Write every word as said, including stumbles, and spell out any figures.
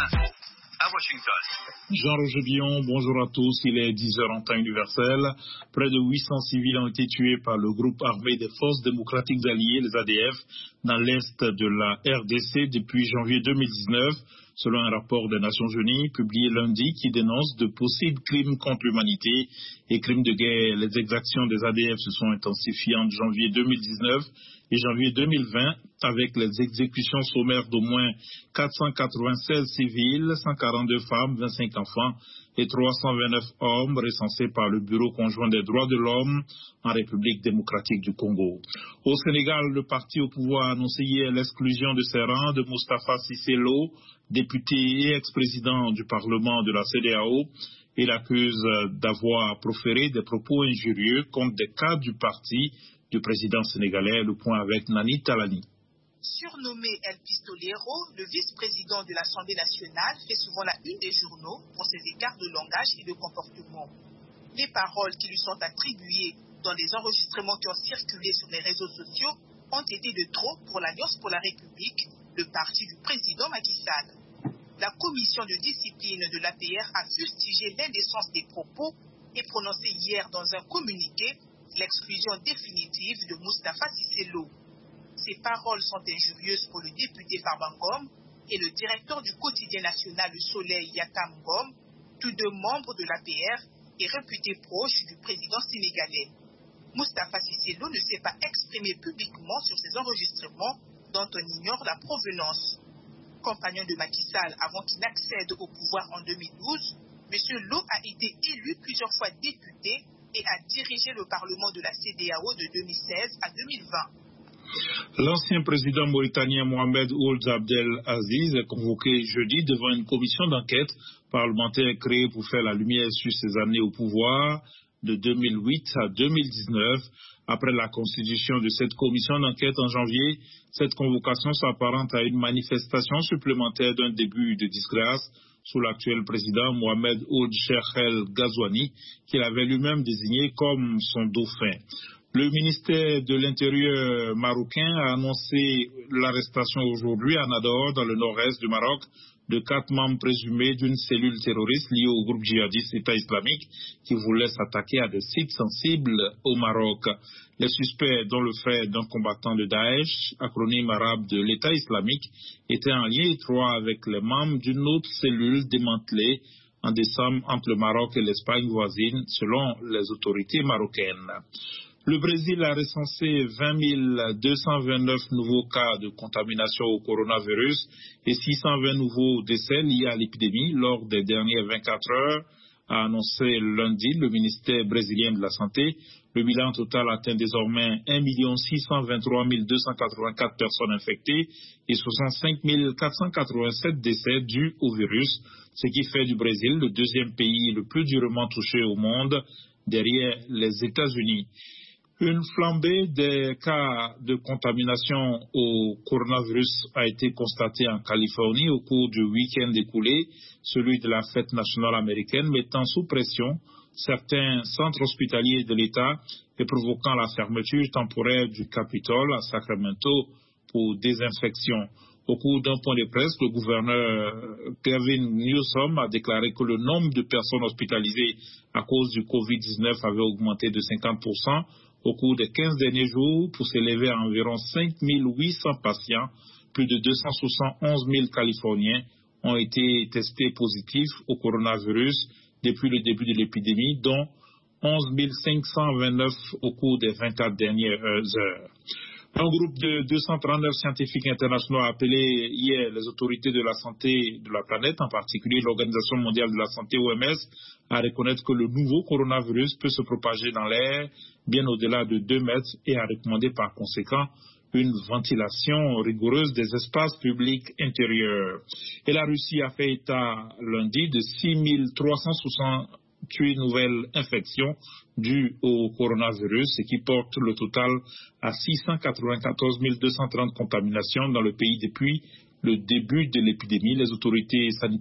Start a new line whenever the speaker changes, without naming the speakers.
à Washington.
Jean-Roger Billon, bonjour à tous. Il est dix heures en temps universel. Près de huit cents civils ont été tués par le groupe armé des Forces démocratiques alliées, les A D F, dans l'est de la R D C depuis janvier deux mille dix-neuf, selon un rapport des Nations Unies publié lundi qui dénonce de possibles crimes contre l'humanité et crimes de guerre. Les exactions des A D F se sont intensifiées entre janvier deux mille dix-neuf et janvier deux mille vingt, avec les exécutions sommaires d'au moins quatre cent quatre-vingt-seize civils, cent quarante-deux femmes, vingt-cinq enfants et trois cent vingt-neuf hommes recensés par le Bureau conjoint des droits de l'homme en République démocratique du Congo. Au Sénégal, le parti au pouvoir a annoncé hier l'exclusion de ses rangs de Moustapha Cissé Lo, député et ex-président du Parlement de la C E D E A O. Il accuse d'avoir proféré des propos injurieux contre des cadres du parti du président sénégalais. Le point avec Nani Talani.
Surnommé El Pistolero, le vice-président de l'Assemblée nationale fait souvent la une des journaux pour ses écarts de langage et de comportement. Les paroles qui lui sont attribuées dans les enregistrements qui ont circulé sur les réseaux sociaux ont été de trop pour l'Alliance pour la République, le parti du président Macky Sall. La commission de discipline de l'A P R a fustigé l'indécence des propos et prononcé hier dans un communiqué l'exclusion définitive de Moustapha Cissé Lo. Ces paroles sont injurieuses pour le député Farbangom et le directeur du quotidien national Le Soleil Yakam Ngom, tous deux membres de l'A P R et réputés proches du président sénégalais. Moustapha Cissé Lo ne s'est pas exprimé publiquement sur ces enregistrements dont on ignore la provenance. Compagnon de Macky Sall avant qu'il n'accède au pouvoir en deux mille douze, M. Lo a été élu plusieurs fois député et a dirigé le Parlement de la C E D E A O de deux mille seize à deux mille vingt.
L'ancien président mauritanien Mohamed Ould Abdel Aziz est convoqué jeudi devant une commission d'enquête parlementaire créée pour faire la lumière sur ses années au pouvoir de deux mille huit à deux mille dix-neuf. Après la constitution de cette commission d'enquête en janvier, cette convocation s'apparente à une manifestation supplémentaire d'un début de disgrâce sous l'actuel président Mohamed Ould Cheikh El Ghazouani, qu'il avait lui-même désigné comme son dauphin. Le ministère de l'Intérieur marocain a annoncé l'arrestation aujourd'hui à Nador, dans le nord-est du Maroc, de quatre membres présumés d'une cellule terroriste liée au groupe djihadiste État islamique qui voulait s'attaquer à des sites sensibles au Maroc. Les suspects, dont le frère d'un combattant de Daesh, acronyme arabe de l'État islamique, étaient en lien étroit avec les membres d'une autre cellule démantelée en décembre entre le Maroc et l'Espagne voisine, selon les autorités marocaines. Le Brésil a recensé vingt mille deux cent vingt-neuf nouveaux cas de contamination au coronavirus et six cent vingt nouveaux décès liés à l'épidémie lors des dernières vingt-quatre heures, a annoncé lundi le ministère brésilien de la Santé. Le bilan total atteint désormais un million six cent vingt-trois mille deux cent quatre-vingt-quatre personnes infectées et soixante-cinq mille quatre cent quatre-vingt-sept décès dus au virus, ce qui fait du Brésil le deuxième pays le plus durement touché au monde, derrière les États-Unis. Une flambée des cas de contamination au coronavirus a été constatée en Californie au cours du week-end écoulé, celui de la fête nationale américaine, mettant sous pression certains centres hospitaliers de l'État et provoquant la fermeture temporaire du Capitole à Sacramento pour désinfection. Au cours d'un point de presse, le gouverneur Gavin Newsom a déclaré que le nombre de personnes hospitalisées à cause du covid dix-neuf avait augmenté de cinquante pour cent au cours des quinze derniers jours pour s'élever à environ cinq mille huit cents patients. Plus de deux cent soixante-onze mille Californiens ont été testés positifs au coronavirus depuis le début de l'épidémie, dont onze mille cinq cent vingt-neuf au cours des vingt-quatre dernières heures. Un groupe de deux cent trente-neuf scientifiques internationaux a appelé hier les autorités de la santé de la planète, en particulier l'Organisation mondiale de la santé O M S, à reconnaître que le nouveau coronavirus peut se propager dans l'air bien au-delà de deux mètres et a recommandé par conséquent une ventilation rigoureuse des espaces publics intérieurs. Et la Russie a fait état lundi de six mille trois cent soixante-huit nouvelles infections dues au coronavirus, ce qui porte le total à six cent quatre-vingt-quatorze mille deux cent trente contaminations dans le pays depuis le début de l'épidémie. Les autorités sanitaires